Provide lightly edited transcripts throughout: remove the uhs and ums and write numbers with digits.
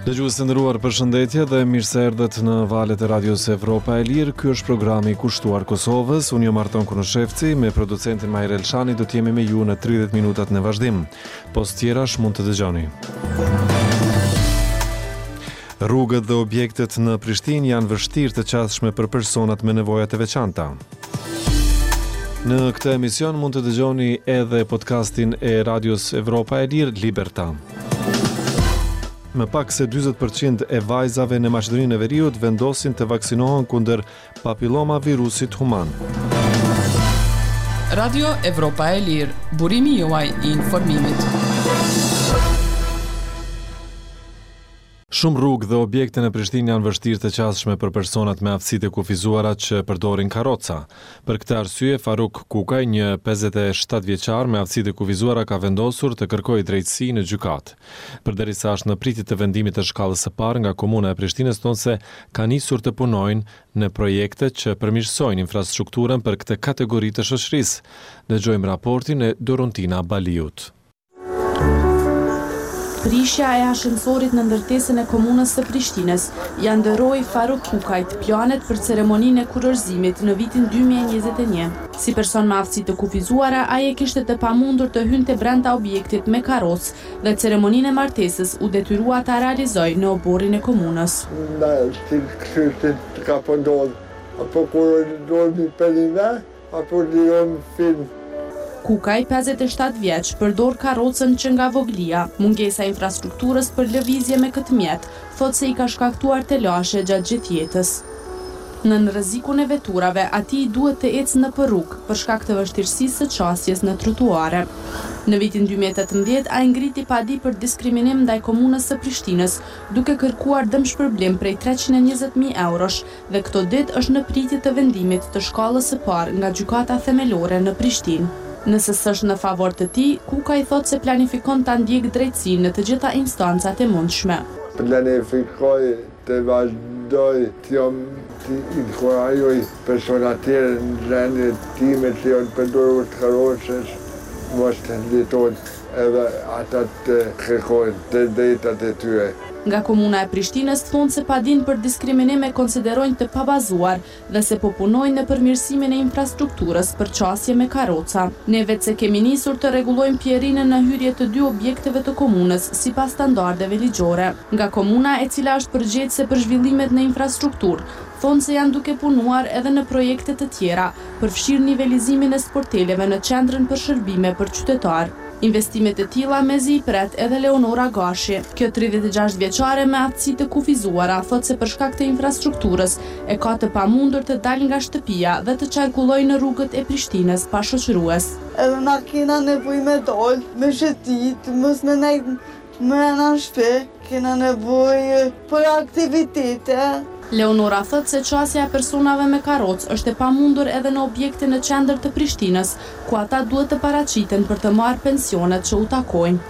Dëgjues të nderuar, përshëndetje dhe mirë se erdhët në valët e radios Evropa e Lirë. Ky është programi i kushtuar Kosovës. Unë jam Arton Kunoshevci, me producentin Majr Elshani do të jemi me ju në 30 minutat në vazhdim. Post tjerash mund të dëgjoni. Rrugët dhe objektet në Prishtinë janë vështirë të qasshme për personat me nevojat e veçanta. Në këtë emision mund të dëgjoni edhe podcastin e radios Evropa e Lirë Liberta. Më pak se 40% e vajzave në Maqedoninë e Veriut vendosin të vaksinohen kundër papilloma virusit human. Radio Evropa e Lirë, burimi juaj i informimit. Shumë rrugë dhe objekte në Prishtinë janë vështirë të qasshme për personat me aftësitë e kufizuara që përdorin karroca. Për këtë arsye, Faruk Kukaj, një 57 vjeçar me aftësitë e kufizuara, ka vendosur të kërkojë drejtësi në gjykatë. Përderisa është në pritje të vendimit të shkallës së parë nga Komuna e Prishtinës, thonë se ka nisur të punojnë në projekte që përmirësojnë infrastrukturën për këtë kategori të shoqërisë. Dëgjojmë raportin e Dorontina Baliut. Prishja e ashensorit në ndërtesën e komunës së Prishtinës ja ndëroi Faruk Kukajt planet për ceremoninë e kurorëzimit në vitin 2021. Si person me aftësi të kufizuara, ai e kishte të pamundur të hynte brenda objektit me karrocë dhe ceremoninë e martesës u detyrua ta realizojë në oborrin e komunës. Ka pëndodhë, apo kur ndodhë për një apo lion film. Kukaj, 57 vjeç, përdor karrocën që nga voglia. Mungesa e infrastrukturës për lëvizje me këtë mjet, thotë se i ka shkaktuar telashe gjatë gjithë jetës. Nën rrezikun e veturave, atij duhet të ecë në rrugë për shkak të vështirësisë së qasjes në trotuare. Në vitin 2018, ai ngriti padi për diskriminim ndaj komunës së Prishtinës, duke kërkuar dëmshpërblim prej 320.000 eurosh dhe këto ditë është në pritje të vendimit të shkallës së parë nga gjykata themelore në Prishtinë. Nëse s'është në favor të tij, Kukaj thotë se planifikon ta ndjekë drejtësinë në të gjitha instancat e mundshme. Planifikoj të vazhdoj të inkurajoj persona tjerë në rendit time që janë përdorur të karrocës, mos të ndjetojnë edhe ata të kërkojnë të drejtat e tyre. Nga Komuna e Prishtinës thonë se padin për diskriminim e konsiderojnë të pabazuar dhe se po punojnë në përmirësimin e infrastrukturës për qasje me karroca. Ne vetë se kemi nisur të rregullojmë pjerinën në hyrje të 2 objekteve të komunës sipas standardeve ligjore. Nga Komuna, e cila është përgjegjëse për zhvillimet në infrastrukturë, thonë se janë duke punuar edhe në projekte të tjera, përfshirë nivelizimin e sporteleve në qendrën për shërbime për qytetarë. Investimet e tilla mezi i pret edhe Leonora Gashi. Kjo 36 vjeçare me aftësi të kufizuara thotë se për shkak të infrastrukturës e ka të pamundur të dalë nga shtëpia dhe të qarkullojë në rrugët e Prishtinës pa shoqërues. Edhe na kena nevojë me dal, me shëtit, mos me nejt në shtëpi, kena nevojë për aktivitete. Leonora thotë se qasja e personave me karrocë është e pamundur edhe në objekte në qendër të Prishtinës, ku ata duhet të paraqiten për të marrë pensionet që u takojnë.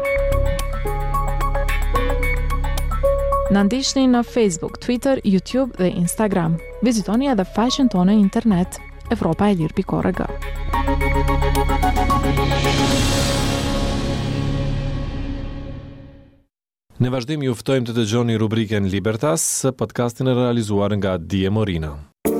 Na ndiqni në Facebook, Twitter, YouTube dhe Instagram. Vizitoni edhe faqen tonë në internet evropaelir.org. Në vazhdim ju ftojmë të dëgjoni rubriken Libertas, podcastin e realizuar nga Dije Morina.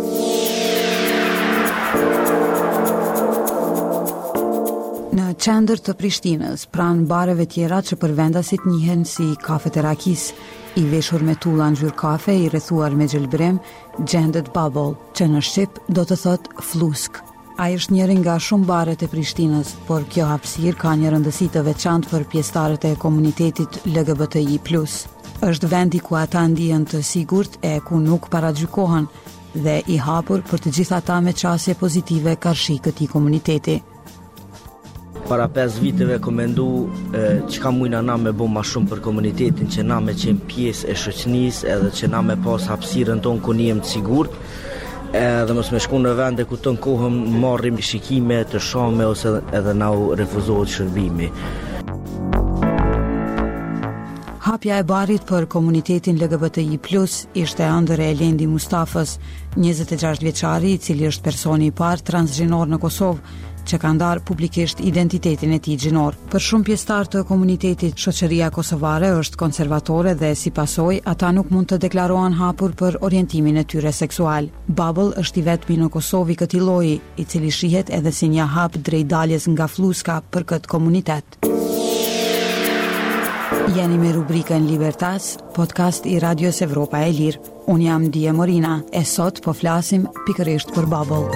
Në qendër të Prishtinës, pranë bareve tjera që për vendasit njihen si kafet e rakis, i veshur me tulla ngjyrë kafe, i rrethuar me gjelbrim, gjendet Bubble, që në shqip do të thot flusk. Ai është njëri nga shumë baret e Prishtinës, por kjo hapësirë ka një rëndësi të veçantë për pjesëtarët e komunitetit LGBTI+. Është vendi ku ata ndihen të sigurt e ku nuk paragjykohen dhe i hapur për të gjithë ata me qasje pozitive karshi këtij komuniteti. Para 5 viteve kom mendu çka mujna na me bo ma shumë për komunitetin, që na me qenë pjesë e shoqënisë edhe që na me pas hapësirën tonë ku nihem të sigurt. Edhe mos me shku në vende ku të në kohëm marrim shikime të shame ose edhe na u refuzohet shërbimi. Hapja e barit për komunitetin LGBTI+ ishte ëndër e Elendi Mustafës, 26 vjeçari, i cili është personi i parë transgjinor në Kosovë që ka ndarë publikisht identitetin e tij gjinor. Për shumë pjesëtar të komunitetit, shoqëria kosovare është konservatore dhe si pasojë ata nuk mund të deklarohen hapur për orientimin e tyre seksual. Bubble është i vetmi në Kosovë i këtij lloji, i cili shihet edhe si një hap drejt daljes nga fluska për këtë komunitet. Jeni me rubrikën Libertas, podcast i Radios Evropa e Lirë. Unë jam Dije Morina, e sot po flasim pikërisht për Bubble.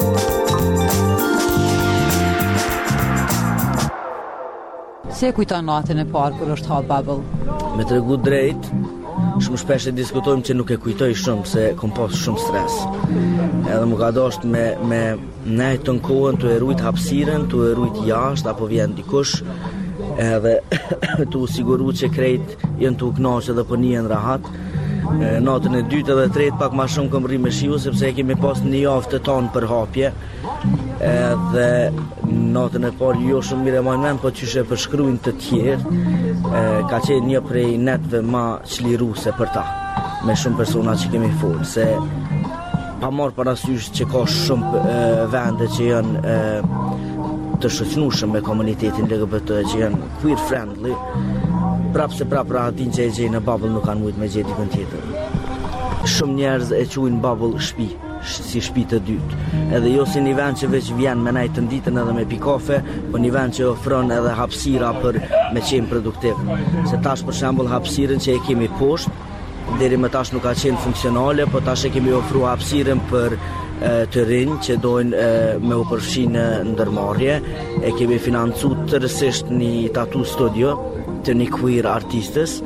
Se kujton natën e parë kur është hap Bubble? Me tregu drejt, shumë shpesh e diskutojmë që nuk e kujtoj shumë, se kom pas shumë stres. Edhe më ka dosht me nejtë të në kohën të erujt hapsiren, të erujt jashtë, apo vjen dikush, edhe të siguru që krejt jenë të knaqe dhe për njën rahat. Natën e dytë edhe tretë pak ma shumë këm rri me shiu, sepse e kemi pas një javë të tonë për hapje, edhe natën e parë jo shumë mire majnë men, po qyshe përshkrujnë të tjerë, ka qenë një prej netve ma qliruse për ta, me shumë persona që kemi folë, se pa marë parasysh që ka shumë vende që janë të shoqënushëm me komunitetin LGBT, që janë queer friendly, prapë se prapë rahatin që e gjej në Bubble nuk kanë mujtë me gjej dikën tjetër. Shumë njerëz e quajnë Bubble shtëpi, si shtëpi të dytë. Edhe jo si një vend që veç vjen me nejtë të ditën edhe me pi kafe, po një vend që ofron edhe hapësira për me qenë produktiv. Se tash për shembull hapësirën që e kemi poshtë, deri më tash nuk ka qenë funksionale, po tash e kemi ofruar hapësirën për të rinj që dojnë me u përfshi në ndërmarrje. E kemi financu tërësisht një tattoo studio të një queer artistës,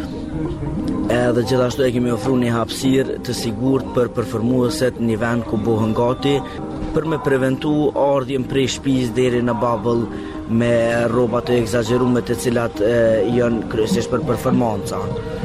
edhe gjithashtu e kemi ofru një hapësirë të sigurt për performueset një vend ku bohën gati, për me preventu ardhjen prej shtëpis deri në Bubble me rroba të egzagerume të cilat janë kryesisht për performanca.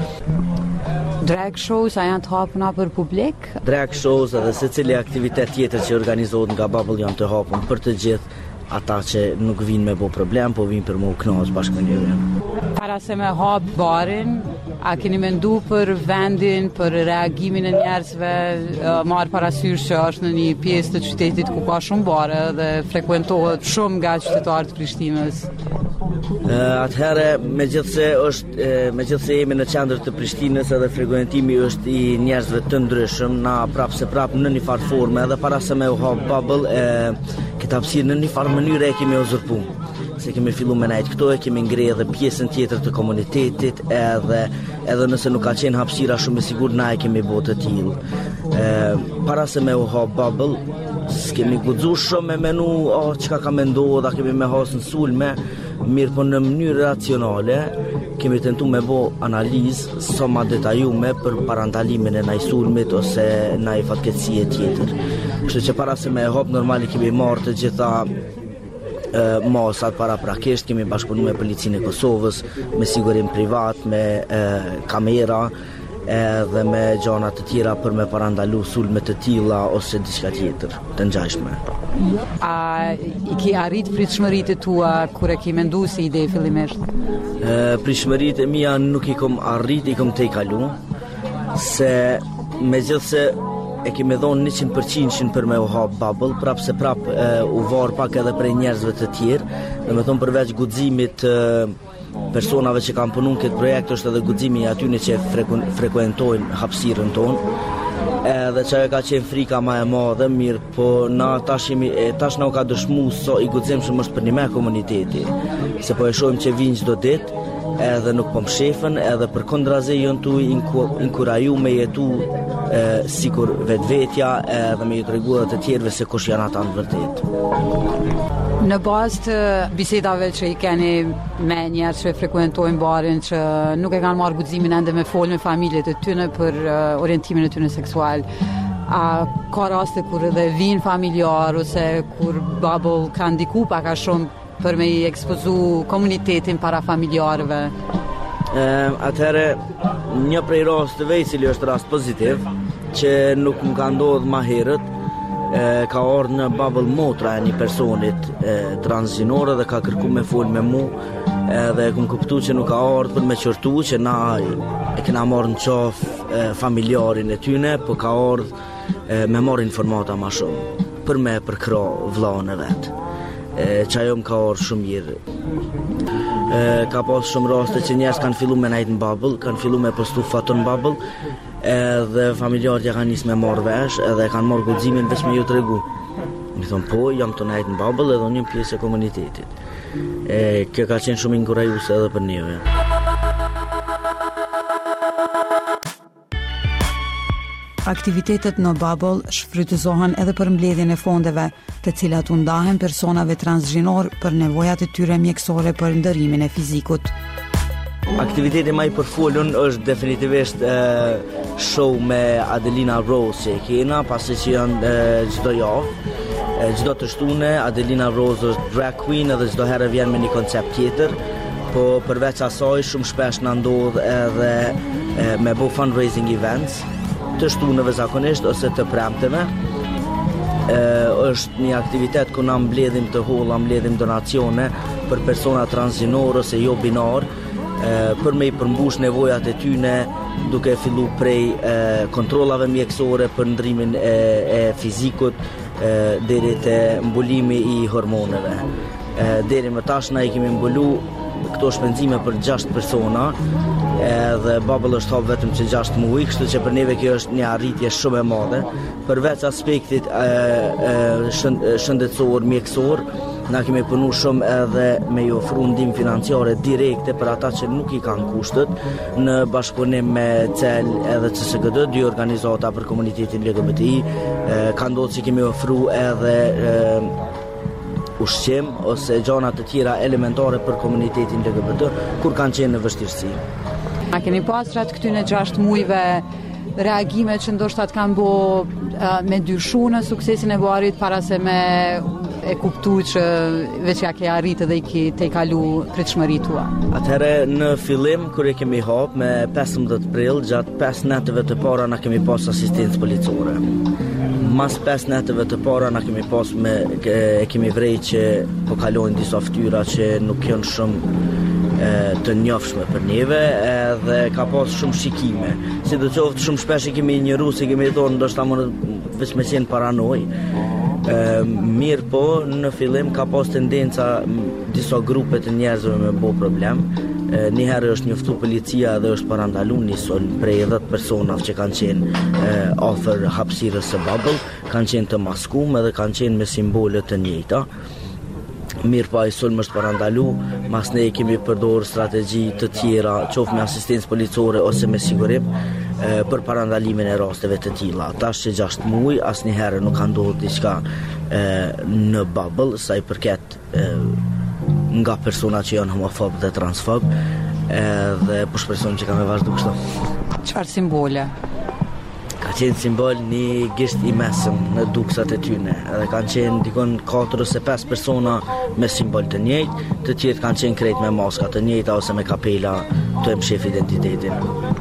Drag shows, a janë të hapuna për publik? Drag shows edhe se cili aktivitet tjetër që organizohet nga Bubble janë të hapun për të gjithë ata që nuk vinë me bo problem, po vinë për më u knaqë bashkë me njëve. Para se me hap barin, a keni mendu për vendin, për reagimin e njerëzve, marë parasysh që është në një pjesë të qytetit ku ka shumë bare dhe frekuentohet shumë nga qytetarët të Prishtinës? Atëherë, me gjithse jemi në qendër të Prishtinës edhe frekuentimi është i njerëzve të ndryshëm, na prapë se prapë në një farë forme, edhe para se me u hap Bubble, këtë hapësirë në një farë mënyrë e kemi uzurpu. Se kemi fillu me nejtë këto, e kemi ngre edhe pjesën tjetër të komunitetit, edhe nëse nuk ka qenë hapësira shumë e sigur, na e kemi botë të tillë. Para se me u hap Bubble, s'kemi guxu shumë me menu, çka ka mendohë, da kemi me hasë në sulme, mirë po në mënyrë racionale, kemi tentu me bo analizë sa ma detajume për parandalimin e naj sulmit ose naj fatkeqësie tjetër. Kështu që para se me hap, normali kemi marrë të gjitha masat para prakisht, kemi bashkëpunu me policinë e Kosovës, me sigurim privat, me kamera, dhe me gjana të tjera për me parandalu sulme të tilla ose diçka tjetër të ngjashme. A i ki arrit pritshmëritë tua kur e ki mendu si ide fillimisht? Pritshmëritë e mia nuk i kom arrit, i kom te i kalu, se megjithse e kemi dhonë 100% për me u hap Bubble, prapë se prapë u varë pak edhe prej njerëzve të tjerë, dhe me thonë përveç guximit personave që kanë punu në këtë projekt, është edhe guximi i atyne që frekuentojnë hapësirën tonë, edhe që ka qenë frika ma e madhe, mirë, po na tash na u ka dëshmu so i guximshëm është për një me komuniteti, se po e shohim që vinë çdo ditë, edhe nuk po mshefën, edhe për kondraze jënë tu inkuraju me jetu sikur vetvetja, edhe me jetu regullat të tjerve se kush janë ata në vërtet. Në bazë të bisedave që i keni me njerë që frekuentojnë barin, që nuk e kanë marrë guximin ende me folë me familjet e tyne për orientimin e tyne seksual, a ka raste kur edhe vinë familjar ose kur Bubble ka ndiku pak a shumë për me i ekspozu komunitetin para familjarëve? Atëherë, një prej rasteve i cili është rast pozitiv, që nuk më ka ndodhur më herët, ka ardhur në Bubble motra e një personit transgjinore dhe ka kërku me fol me mu, edhe kum kuptu që nuk ka ardhur për me qërtu, që na e kena marrë në qafë familjarin e tyne, po ka ardhur me marrë informata ma shumë, për me përkra vllahun e vetë. që ajo më ka orë shumë mirë. Ka pas shumë raste që njerëz kanë fillu me nejtë në bubble, kanë fillu me postu foto në bubble, edhe familjarët ja kanë nisë me marrë vesh, edhe kanë marrë guximin veç me ju tregu. Mi thonë, po, jam të nejtë në bubble edhe unë jam pjesë e komunitetit. Kjo ka qenë shumë inkurajuese edhe për neve. Aktivitetet në Bubble shfrytëzohen edhe për mbledhjen e fondeve, të cilat u ndahen personave transgjinor për nevojat e tyre mjekësore për ndërimin e fizikut. Aktiviteti më i përfolur është definitivisht show me Adelina Rose që kena, pasi që janë çdo javë. Çdo të shtune Adelina Rose është drag queen edhe çdo herë vjen me një koncept tjetër. Po përveç asaj shumë shpesh na ndodh edhe me bo fundraising events të shtunëve zakonisht ose të premteve. Është një aktivitet ku na mbledhim të holla, mbledhim donacione për persona transgjinor ose jo binar, për me i përmbush nevojat e tyne, duke fillu prej kontrollave mjekësore për ndrimin e fizikut deri te mbulimi i hormoneve. Deri më tash na i kemi mbulu këto shpenzime për 6 persona, edhe Bubble është hap vetëm që 6 muaj, kështu që për neve kjo është një arritje shumë e madhe. Përveç aspektit shëndetësor, mjekësor, na kemi punu shumë edhe me i ofru ndihmë financiare direkte për ata që nuk i kanë kushtet, në bashkëpunim me CEL edhe CSKD, dy organizata për komunitetin LGBTI. Ka ndodhur që kemi ofru edhe ushqim ose gjana të tjera elementare për komunitetin LGBT kur kanë qenë në vështirësi. A keni pas gjatë këtyne 6 muajve reagime që ndoshta të kanë bo me dyshu në suksesin e buarit para se me e kuptu që veç ja ke arrit edhe te i kalu pritshmëritë tua? Atëherë në fillim kur e kemi hap me 15 prill, gjatë 5 natëve të para na kemi pas asistencë policore. Mas 5 natëve të para na kemi pas kemi vrej që po kalojnë disa fytyra që nuk janë shumë të njohshme për neve, edhe ka pas shumë shikime. Sidoqoftë shumë shpesh i kemi injoru, si kemi thonë ndoshta më veç me qenë paranoj. Mirë po, në fillim ka pas tendenca disa grupe të njerëzve me bo problem. Njëherë është njoftu policia dhe është parandalu një sol prej 10 personave që kanë qenë afër hapësirës së Bubble, kanë qenë të maskuar dhe kanë qenë me simbole të njëjta. Mirë pa i sulm është parandalu, mas ne kemi përdorur strategji të tjera, qoftë me asistencë policore ose me sigurim, për parandalimin e rasteve të tilla. Tash që 6 muaj asnjëherë nuk ka ndodhur diçka në Bubble sa i përket nga persona që janë homofob dhe transfob, dhe po shpresojmë që ka me vazhdu kështu. Çfarë simbole? Ka qenë simbol një gisht i mesëm në duksat e tyne, edhe kanë qenë dikon 4 ose 5 persona me simbol të njëjtë, të tjerë kanë qenë krejt me maska të njëjta ose me kapela të e mshef identitetin.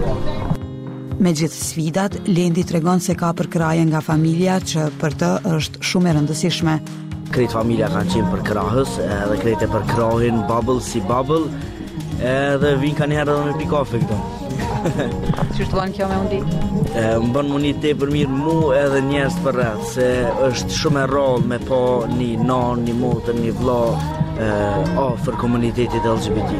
Me gjithë sfidat, Lendi tregon se ka përkraje nga familja që për të është shumë e rëndësishme. Krejt familja kanë qenë për krahës, edhe krejt e për krahin Bubble si Bubble, edhe vinë ka njëherë edhe me pikafe këto. Që të banë kjo me undi? Më bënë më një tepër mirë mu edhe njerëz për rreth, se është shumë e rrallë me pa një nan, një motër, një vlla afër komunitetit LGBT.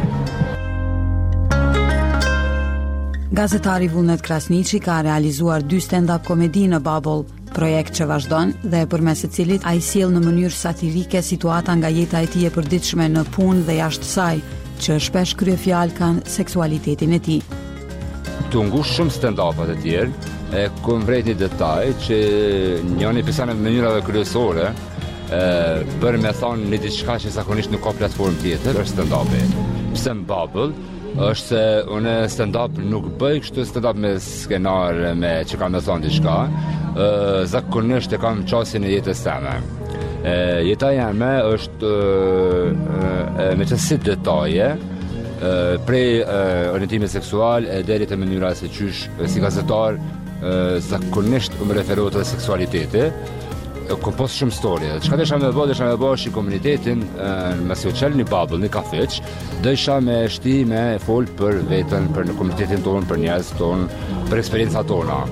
Gazetari Vullnet Krasniqi ka realizuar 2 stand-up komedi në Bubble, projekt që vazhdon dhe përmes së cilit ai sjell në mënyrë satirike situata nga jeta e tij e përditshme në punë dhe jashtë saj, që shpesh kryefjalë kanë seksualitetin e tij. Të ngush shumë stand-upat e tjerë, ku vret një detaj që një episode në mënyrave kryesore për me thonë një diçka që zakonisht nuk ka platformë tjetër, është stand-upi. Pse në Bubble është se unë stand-up nuk bëj kështu stand-up me skenar me që kam me thonë diçka, zakonisht e kam qasin e jetës teme. Jeta jeme është me qësit detaje, prej orientimit seksual deri te mënyra se qysh si gazetar zakonisht më referohet te seksualiteti. Kom pas shumë storje. Çka desha me bësh i komunitetin, me si u qel një Bubble, një kafeq, desha me shti me fol për veten, për në komunitetin tonë, për njerëzit tonë, për eksperiencat tona.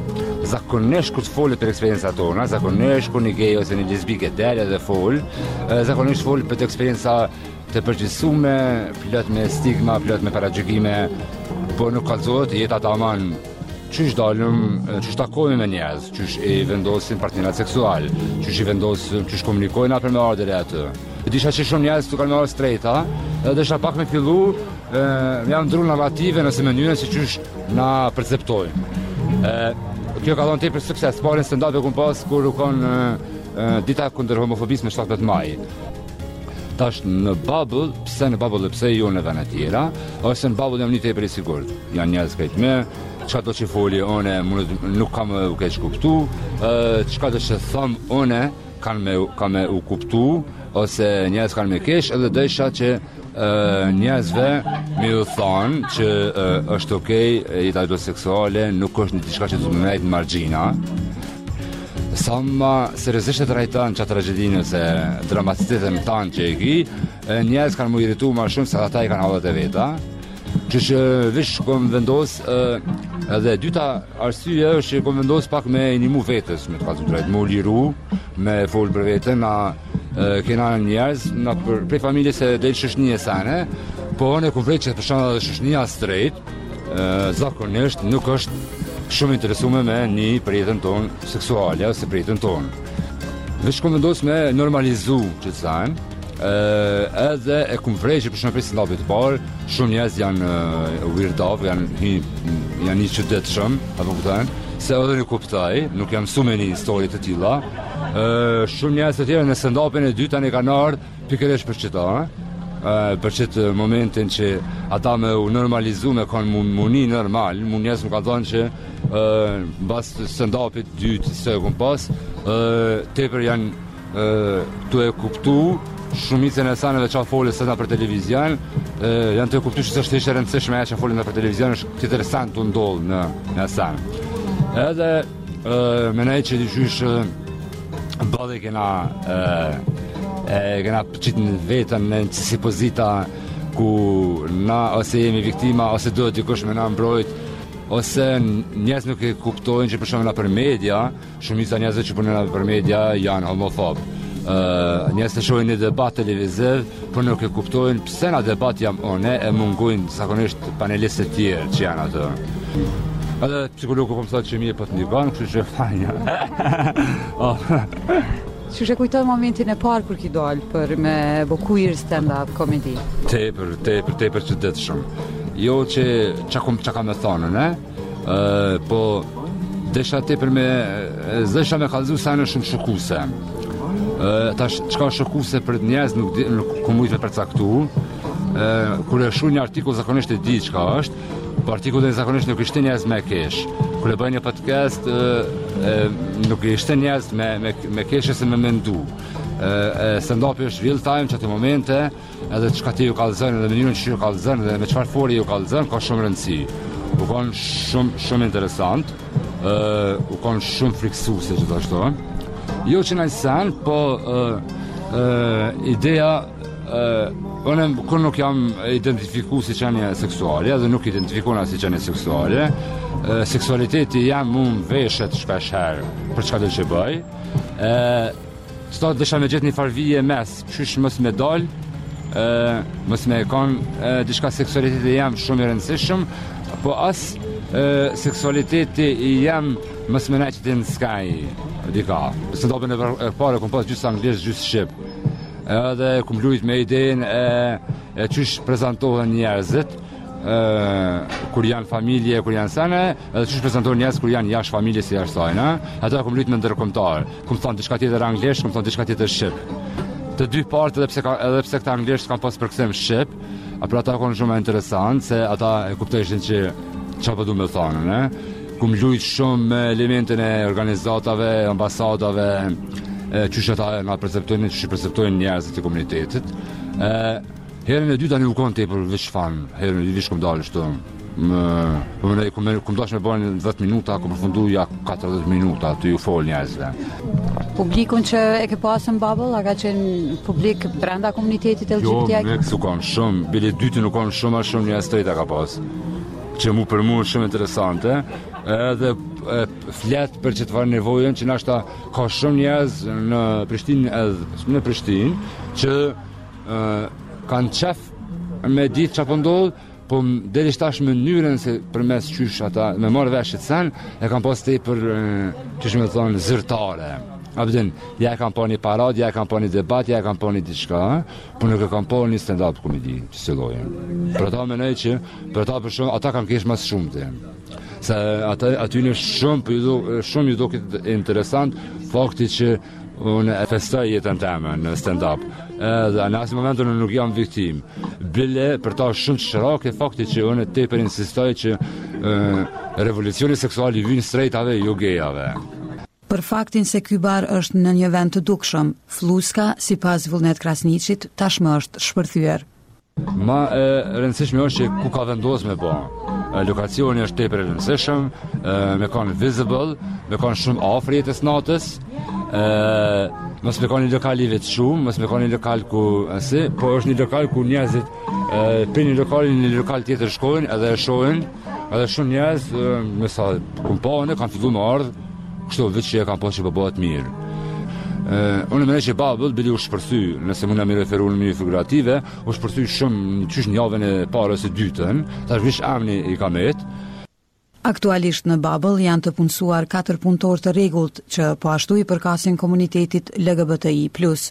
zakonisht kur të folet për eksperiencat tona, zakonisht kur një gay ose një lesbike del edhe fol, zakonisht fol për të eksperienca të përgjithësume, plot me stigma, plot me paragjykime, po nuk kallëzohet jeta taman qysh dalëm, qysh takojmë me njerëz, qysh i vendosin partnerat seksual, qysh i vendosin, qysh komunikojnë për me ardhur e atë. Disha që shumë njerëz të kanë marrë straighta, edhe desha pak me fillu, janë ndru narrative nëse mënyrën si qysh na perceptojnë. Kjo ka dhënë tepër sukses, parin stand-up e kum pas kur u kanë dita kundër homofobisë me 17 maj. Tash në Bubble, pse jo në vene tjera, ose në Bubble jam një tepër i sigurt. Janë njerëz krejt me, çka do që foli one nuk kam u keq kuptu, çka do që thom one kanë me u kuptu, ose njerëz kanë me keq, edhe desha që njerëzve mi u thonë që është okej, jeta heteroseksuale nuk është një diçka që të më nejtë në margjina. Sa ma seriozisht e trajton çatë tragjedinë ose dramaticitetin tanë që e ki, njerëz kanë më irritu ma shumë se ata i kanë hallat e veta. Që vish kom vendos edhe dyta arsye është që kom vendos pak me inimu vetës, me të kallëzim drejt, më liru, me fol për veten, na kena njerëz, na prej familjes e del shoqënie sane, po ne kom vret që për shembull shoqënia straight, zakonisht nuk është shumë interesume me një për jetën tonë seksuale ose për jetën tonë. Vesh kom vendos me normalizu që të sajnë, edhe e kum vrej që për shumë presin labit të parë, shumë njerëz janë weird off, janë një çuditshëm, apo kuptojnë, se edhe një kuptaj, nuk jam mësu me një histori të tilla. Shumë njerëz të tjerë në stand-upin e dytë tani kanë ardhur pikërisht për çeta, për çet momentin që ata me u normalizu me kanë muni normal, njerëz më ka thënë që mbas stand-upit dytë se kum pas, tepër janë tu e kuptu shumicën e sanëve që folën sëna për televizion, janë të kuptu që është ishte rëndësishme e që folën për televizion, është interesant të ndollë në sanë. Edhe me nej që dyqysh bëdhe kena qitë në vetën në si pozita ku na ose jemi viktima, ose duhet dikush me na mbrojt, ose njerëz nuk e kuptojnë që për shembull na për media, shumica njerëzve që punojnë për media janë homofobë. Njerëz të shohin një debat televiziv, por nuk e kuptojnë pse në debat jam one e mungojnë zakonisht panelistët e tjerë që janë atë. Edhe psikologu po më thotë që mirë po të ndikon, kështu që fajnë. Që shë kujtoj momentin e parë kur ki dalë për me queer stand-up comedy? Tepër që detë shumë. Jo që qa ka me thonën, po desha tepër desha me kalzu sajnë shumë shokuse. Tash çka shokuse për njerëz nuk ku mujt me përcaktu. Kur e shu një artikull zakonisht e di çka është, po artikullin zakonisht nuk ishte njerëz me kesh. Kur e bëj një podcast, nuk ishte njerëz me kesh se me mendu. Stand-upi është real time që atë momente, edhe çka ti ju kallëzon, edhe mënyrën që ju kallëzon, edhe me çfarë fori ju kallëzon, ka shumë rëndësi. U kanë shumë interesant, u kanë shumë friksuese që të ashtohen. Jo që në sen, po ideja, kur nuk jam identifiku si qenje seksuale, dhe nuk identifikona si qenje seksuale, seksualiteti jam mund veshet shpesh herë për çka do që bëj. Sot desha me gjetë një farvije mes, qysh mos me dal, mos me kanë diçka seksualiteti jam shumë i rëndësishëm, po as seksualiteti jam mos me naqë të në skaj, dika. Stand-upin e pare kum pas gjysë anglisht, gjysë shqip. Edhe kum lujt me idenë e qysh prezentohen njerëzit, kur janë familje, kur janë sene, edhe qysh prezentohen njerëz kur janë jashtë familjes e jashtë sajnë. Ata kum lujt me ndërkombëtar. Kum thonë diçka tjetër anglisht, kum thonë diçka tjetër shqip. Të dy partë edhe pse këta anglisht kanë pas përkthim shqip, për ata kanë shumë interesant se ata e kuptojnë që çfarë po du me thonë, kum lujt shumë me elementin e organizatave, ambasadave, qysh ata na perceptojnë, qysh perceptojnë njerëzit e komunitetit. Herën e dyta nuk kanë tepër veç fan, herën e dytë kum dalë shtu. Kum dash me bën 10 minuta, kum përfunduja 40 minuta aty u fol njerëzve. Publikun që e ke pasën Bubble, a ka qenë publik brenda komunitetit LGBTIQ? Jo, me kanë shumë, bile dytë nuk kanë shumë njerëz straight ka pas. Që për mu është shumë interesante, edhe flet për që të farë nevojën që nashta ka shumë njerëz në Prishtinë që kanë qef me ditë që po ndodh, po deri tash mënyrën se përmes qysh ata me marrë vesh të sen e kanë pas tepër çish më thon zyrtare. Abden, ja e kanë pa një parad, ja e kanë pa një debat, ja e kanë pa një diçka, por nuk e kanë pa një stand-up komedi, që se lojën. Për ata menoj që, për ata kanë kesh mas shumëte. Se aty në shumë ju duket interesant fakti që unë e festoj jetën teme në stand-up. Dhe në asë momentu nuk jam viktim. Bile për ta shumë të shërak e fakti që unë tepër insistoj që revolucioni seksual i vynë strejtave, jo gejave. Për faktin se ky bar është në një vend të dukshëm, Fluska, sipas Vullnet Krasniqit, tashmë është shpërthyer. Ma e rëndësishme është që ku ka vendos me ba. Lokacioni është tepër e rëndësishëm, me kanë visible, me kanë shumë afër jetës natës, mos me kanë një lokal i vetë shumë, mos me kanë një lokal ku po është një lokal ku njerëzit për një lokal tjetër shkojnë edhe e shohin, edhe shumë njerëz me sa kumpane kanë filluar me ardhë, kështu vetë që e kanë pas që po bëhet mirë. Unë mendoj që Bubble bili u shpërthy, nëse mund me referu në mënyrë figurative, u shpërthy shumë qysh në javën e parë ose dytën, tash vish amni i kamet. Aktualisht në Bubble janë të punësuar 4 punëtor të rregullt që po ashtu i përkasin komunitetit LGBTI+.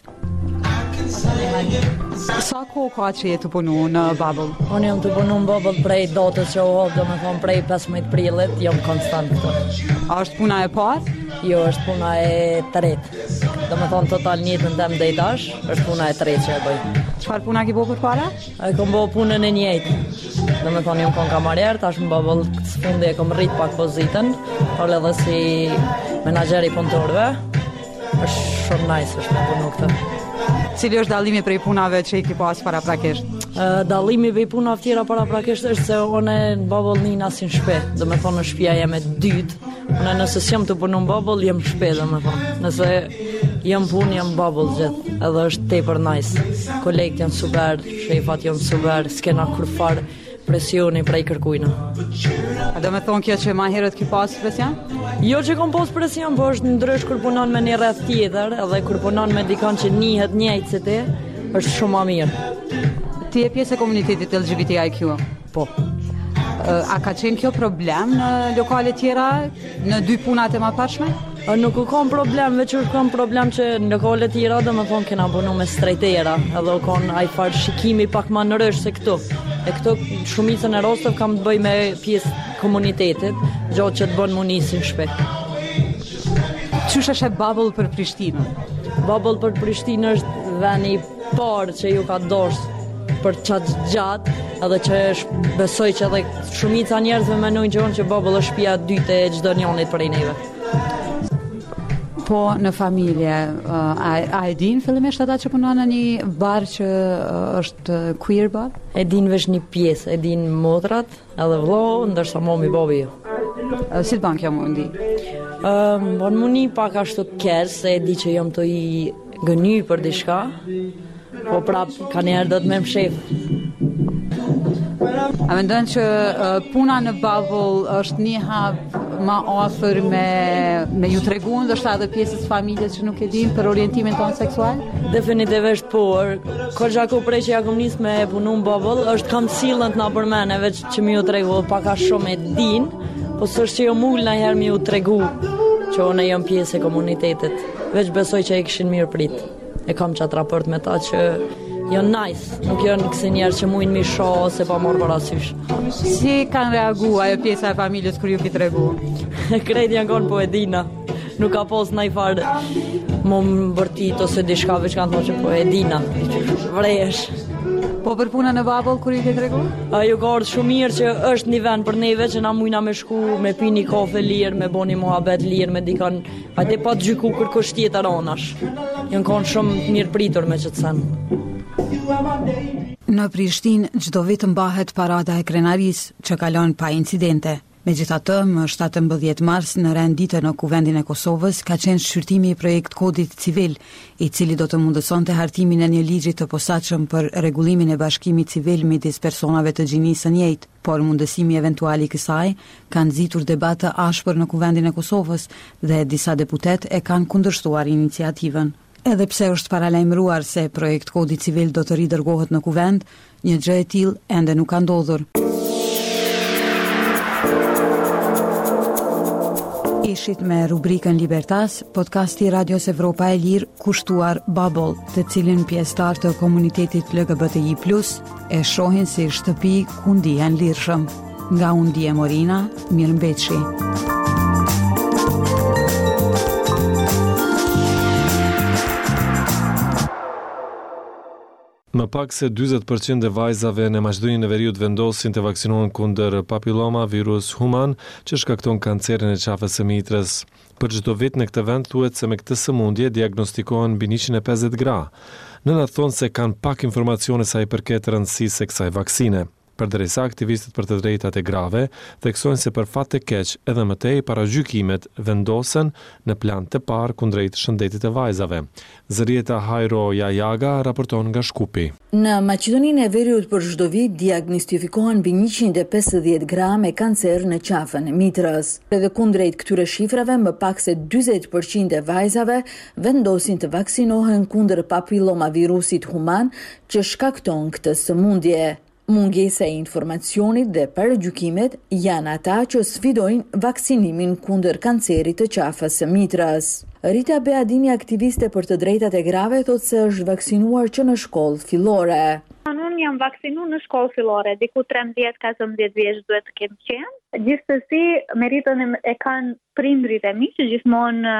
Sa kohë ka që je të punu në Bubble? Unë jam të punu në Bubble prej datës që u hop, do me thonë prej 15 prillit, jam konstant këtu. A është puna e parë? Jo, është puna e tretë. Do me thonë total njëtën tem dhe i tash, është puna e tretë që e bëj. Çfarë puna ki bo për para? E kom bo punën e njëjtë. Do me thonë jam kon kamarjer, tash në Bubble këtë fundi e kom rrit pak pozitën, por edhe si menaxher i punëtorëve. Është shumë nice është me punu këtë. Cili është dallimi prej punave që i ki pas paraprakisht? Dallimi prej punave tjera paraprakisht është se unë në Bubble nina si në shtëpi, do me thonë në shtëpia jam e dytë. Unë nëse s'jam të punu në Bubble, jam në shtëpi, do me thonë. Nëse jam punë, jam Bubble gjithë, edhe është tepër nice. Kolegët janë super, shefat janë super, s'kena kur farë presioni prej kërkujna. A do me thonë kjo që ma herët ki pas presion? Jo që kom pas presion, po është ndrysh kur punon me një rreth tjetër, edhe kur punon me dikon që njihet njëjtë se ti, është shumë ma mirë. Ti e pjesë e komunitetit LGBTIQ? Po. A ka qenë kjo problem në lokale tjera, në 2 punat e ma pashme? Nuk u kam problem, veç u kam problem që në lokale tjera dhe me thonë kena punu me strejtera, edhe u kon ai farë shikimi pak ma në rësh se këtu. E këto shumicën e rostëv kam të bëj me pjesë komunitetit, gjatë që të bënë mu nisin shpet. Qysh është e Bubble për Prishtinë? Bubble për Prishtinë është veni parë që ju ka doshë për qatë gjatë, edhe që besoj që edhe shumica njerëzve menojnë që unë që Bubble është shtëpia e dytë e çdo njonit prej neve. Po në familje, a e din fillimisht ata që punon në një bar që është queer bar? E din vesh një pjesë, e din motrat, edhe vëllau, ndërsa momi babi jo. Si të ban kjo mundi? Bon mundi pak ashtu kërë, se e di që jam të i gëny për diçka, po prap ka njerë do të me më shef. A mendon që puna në Bubble është një hap ma afër me ju treguar ndoshta edhe pjesës familjes që nuk e din për orientimin tonë seksual? Definitivisht po. Koxha ku prej që ja kom nis me punu në Bubble është kam sillën na për mene veç që më ju tregu pak a shumë e din, po s'është që jo mul na herë më ju tregu që unë jam pjesë e komunitetit. Veç besoj që e kishin mirë prit. E kam qatë raport me ta që janë nice, nuk janë kësi njerë që mujnë mi sho ose pa morë parasysh. Si kanë reagu ajo pjesa e familjes kër ju ki tregu? Krejt janë konë po e dina. Nuk ka pos në i farë më mbërtit ose dishka veç kanë thonë që po e dina. Vrejesh. Po për puna në Bubble kër ju ki tregu? Ajo ka ardhë shumë mirë që është një vend për neve që na mujna me shku, me pi një kafe lirë, me bo një muhabet lirë, me dikan, ajte pa të gjyku kër kështë tjetër anash. Janë konë shumë mirë pritur me që të sen. Në Prishtinë çdo vit mbahet parada e krenarisë që kalon pa incidente. Megjithatë, më 17 mars në rendite në Kuvendin e Kosovës ka qenë shqyrtimi i projekt kodit civil, i cili do të mundësonte hartimin e një ligji të posaçëm për rregullimin e bashkimit civil midis personave të gjinisë së njëjtë, por mundësimi eventual i kësaj ka nxitur debate ashpër në Kuvendin e Kosovës dhe disa deputet e kanë kundërshtuar iniciativën. Edhe pse është paralajmëruar se projekt kodi civil do të ridërgohet në Kuvend, një gjë e tillë ende nuk ka ndodhur. Ishit me rubrikën Libertas, podcasti Radios Evropa e Lirë kushtuar Bubble, të cilin pjesëtar të komunitetit LGBTI+ e shohin si shtëpi ku ndihen lirshëm. Nga unë Dije Morina, mirëmbëjtje. Më pak se 40% e vajzave në Maqedoninë e Veriut vendosin të vaksinohen kundër papilloma virus human, që shkakton kancerin e qafës së mitrës. Për çdo vit në këtë vend thuhet se me këtë sëmundje diagnostikohen mbi 150 gra. Nënat thonë se kanë pak informacione sa i përket rëndësisë së kësaj vaksine. Përderisa aktivistët për të drejtat e grave theksojnë se për fat të keq edhe më tej paragjykimet vendosen në plan të parë kundrejt shëndetit të vajzave. Zërieta Hajro Jajaga raporton nga Shkupi. Në Maqedoninë e Veriut për çdo vit diagnostifikohen mbi 150 gra me kancer në qafën e mitrës. Edhe kundrejt këtyre shifrave, më pak se 40% e vajzave vendosin të vaksinohen kundër papillomavirusit human që shkakton këtë sëmundje. Mungesa e informacionit dhe paragjykimet janë ata që sfidojnë vaksinimin kundër kancerit të qafës së mitrës. Rita Beadini, aktiviste për të drejtat e grave, thotë se është vaksinuar që në shkollë fillore. Unë jam vaksinu në shkollë fillore, diku 13-14 vjeç duhet të kem qenë. Gjithsesi, meritën e kanë prindrit e mi që gjithmonë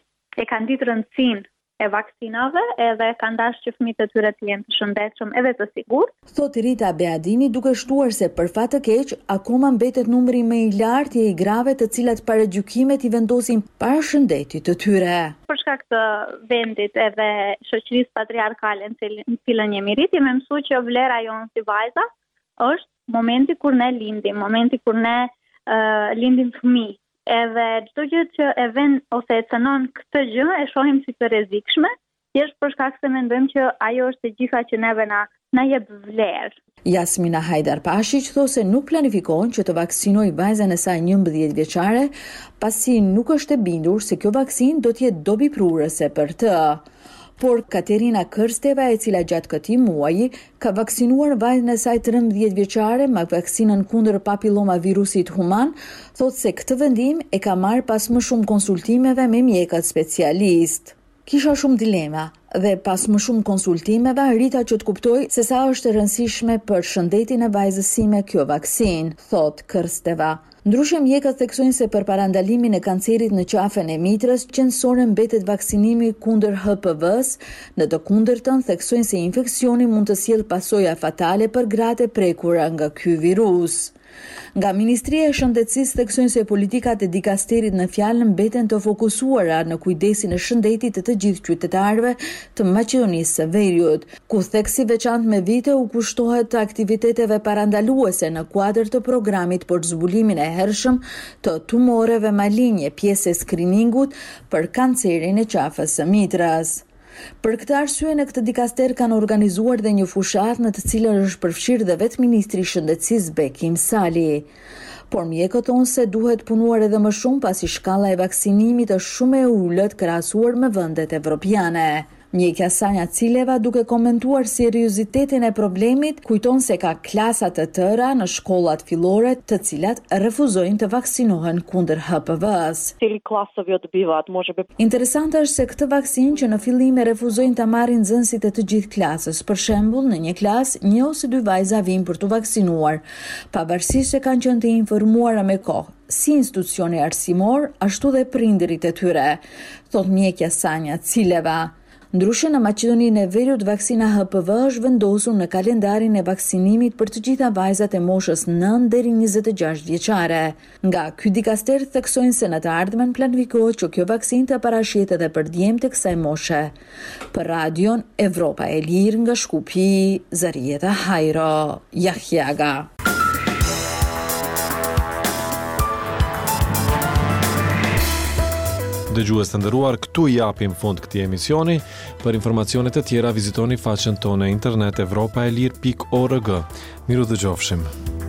e kanë ditë rëndësinë e vaksinave edhe kanë dashur që fëmijët e tyre të jenë të shëndetshëm edhe të sigurt. Thotë Rita Beadini, duke shtuar se për fat të keq akoma mbetet numri më i lartë i grave të cilat paragjykimet i vendosin para shëndetit të tyre. Për shkak të vendit edhe shoqërisë patriarkale në cilën jemi rritur, më mësoi që vlera jonë si vajza është momenti kur ne lindim, momenti kur ne lindim fëmijë. Edhe çdo gjë që e vën ose e cënon këtë gjë e shohim si të rrezikshme, thjesht për shkak se mendojmë që ajo është e gjitha që neve na jep vlerë. Jasmina Hajdarpashi thotë se nuk planifikohen që të vaksinojë vajzën e saj 11 vjeçare, pasi nuk është e bindur se kjo vaksinë do të jetë dobiprurëse për të. Por Katerina Kërsteva, e cila gjatë këtij muaji ka vaksinuar vajzën e saj 13 vjeçare me vaksinën kundër papillomavirusit human, thotë se këtë vendim e ka marrë pas më shumë konsultimeve me mjekët specialist. Kisha shumë dilema dhe pas më shumë konsultimeve arrita që të kuptoj se sa është e rëndësishme për shëndetin e vajzës sime kjo vaksinë, thotë Kërsteva. Ndryshe, mjekët theksojnë se për parandalimin e kancerit në qafën e mitrës, qendrore mbetet vaksinimi kundër HPV-s, në të kundërtën theksojnë se infeksioni mund të sjellë pasoja fatale për gratë e prekura nga ky virus. Nga Ministria e Shëndetësisë theksojnë se politikat e dikasterit në fjalë mbeten të fokusuara në kujdesin e shëndetit të gjithë qytetarëve të Maqedonisë së Veriut, ku theksi veçantë me vite u kushtohet të aktiviteteve parandaluese në kuadër të programit për zbulimin e hershëm të tumoreve malinje, pjesë e skriningut për kancerin e qafës së mitrës. Për këtë arsye në këtë dikaster kanë organizuar dhe një fushatë në të cilën është përfshirë dhe vetë Ministri i Shëndetësisë Bekim Sali. Por mjekët thonë se duhet punuar edhe më shumë pasi shkalla e vaksinimit është shumë e ulët krahasuar me vendet evropiane. Mjekja Sanja Cileva, duke komentuar seriozitetin e problemit, kujton se ka klasa të tëra në shkollat fillore të cilat refuzojnë të vaksinohen kundër HPV-s. Interesante është se këtë vaksinë që në fillim e refuzojnë ta marrin nxënësit e të gjithë klasës. Për shembull, në një klasë, 1 ose 2 vajza vinë për të vaksinuar, pavarësisht se kanë qenë të informuara me kohë, si institucioni arsimor, ashtu dhe prindërit e tyre, thot mjekja Sanja Cileva. Ndryshe, në Maqedoninë e Veriut vaksina HPV është vendosur në kalendarin e vaksinimit për të gjitha vajzat e moshës 9 deri 26 vjeçare. Nga ky dikaster theksojnë se në të ardhmen planifikohet që kjo vaksinë të parashihet edhe për djemtë të kësaj moshe. Për Radion Evropa e Lirë nga Shkupi, Zarieta Hajro Jajaga. Dëgjues të nderuar, këtu i japim fund këtij emisioni. Për informacione të tjera vizitoni faqen tonë internet evropaelir.org. Miru dëgjofshim.